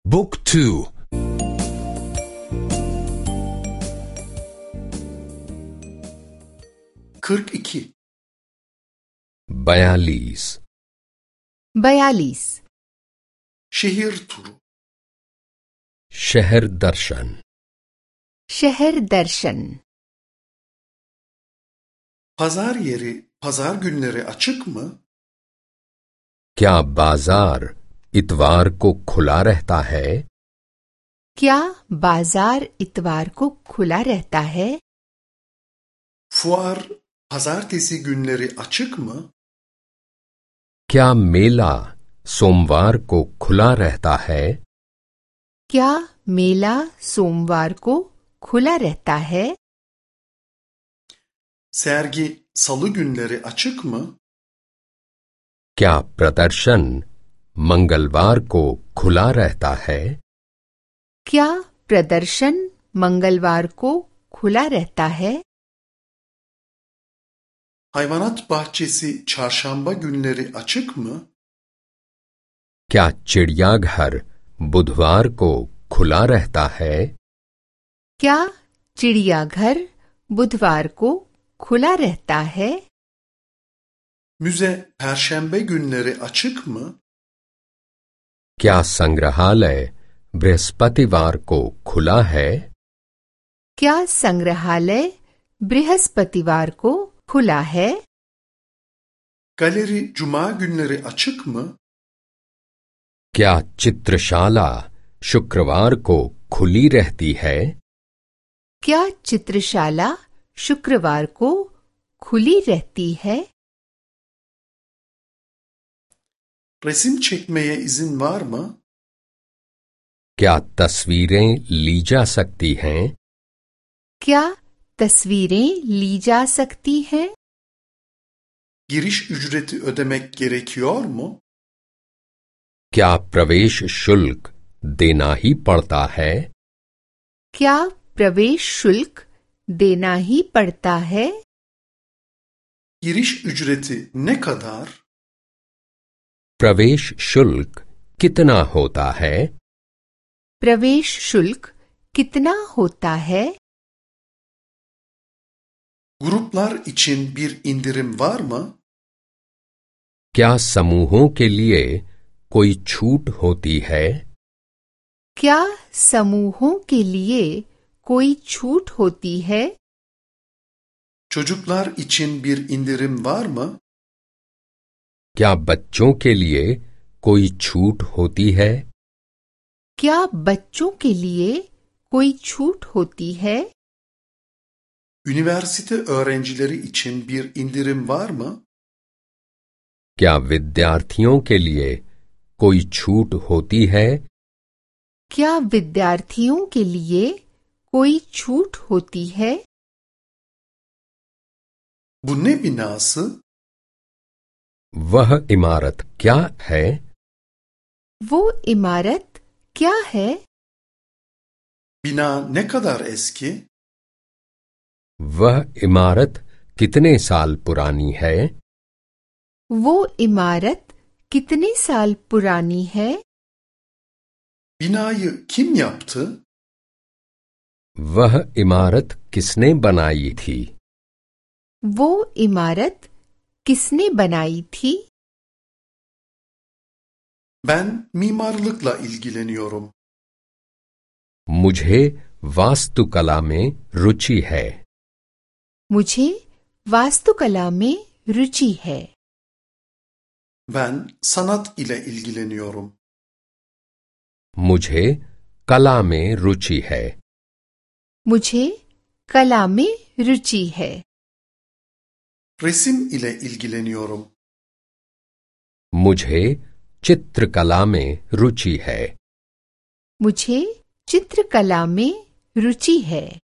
บุ๊กทู 42 42 42 şehir turu शहर दर्शन शहर दर्शन pazar yeri pazar günleri açık mı? क्या बाजार इतवार को खुला रहता है? क्या बाजार इतवार को खुला रहता है? Fuar pazartesi günleri açık mı? क्या मेला सोमवार को खुला रहता है? क्या मेला सोमवार को खुला रहता है? Sergi salı günleri açık mı? क्या प्रदर्शन मंगलवार को खुला रहता है? क्या प्रदर्शन मंगलवार को खुला रहता है? Hayvanat bahçesi çarşamba günleri açık mı? क्या चिड़ियाघर बुधवार को खुला रहता है? क्या चिड़ियाघर बुधवार को खुला रहता है? Müze perşembe günleri açık mı? क्या संग्रहालय बृहस्पतिवार को खुला है? क्या संग्रहालय बृहस्पतिवार को खुला है? Galeri cuma günleri açık mı? क्या चित्रशाला शुक्रवार को खुली रहती है? क्या चित्रशाला शुक्रवार को खुली रहती है? Resim çekmeye izin var mı? क्या तस्वीरें ली जा सकती हैं? क्या तस्वीरें ली जा सकती हैं? Giriş ücreti ödemek gerekiyor mu? क्या प्रवेश शुल्क देना ही पड़ता है? क्या प्रवेश शुल्क देना ही पड़ता है? Giriş ücreti ne kadar? प्रवेश शुल्क कितना होता है? प्रवेश शुल्क कितना होता है? Gruplar için bir indirim var mı? क्या समूहों के लिए कोई छूट होती है? क्या समूहों के लिए कोई छूट होती है? Çocuklar için bir indirim var mı? क्या बच्चों के लिए कोई छूट होती है? क्या बच्चों के लिए कोई छूट होती है? Üniversite öğrencileri için bir indirim var mı? क्या विद्यार्थियों के लिए कोई छूट होती है? क्या विद्यार्थियों के लिए कोई छूट होती है? Bu ne binası? वह इमारत क्या है? वो इमारत क्या है? Bina ne kadar eski? वह इमारत कितने साल पुरानी है? वो इमारत कितने साल पुरानी है? Binayı kim yaptı? वह इमारत किसने बनाई थी? वो इमारत किसने बनाई थी? Ben mimarlıkla ilgileniyorum. मुझे वास्तुकला में रुचि है. मुझे वास्तुकला में रुचि है. Ben sanat ile ilgileniyorum. मुझे कला में रुचि है. मुझे कला में रुचि है. Resim ile ilgileniyorum. मुझे चित्रकला में रुचि है. मुझे चित्रकला में रुचि है.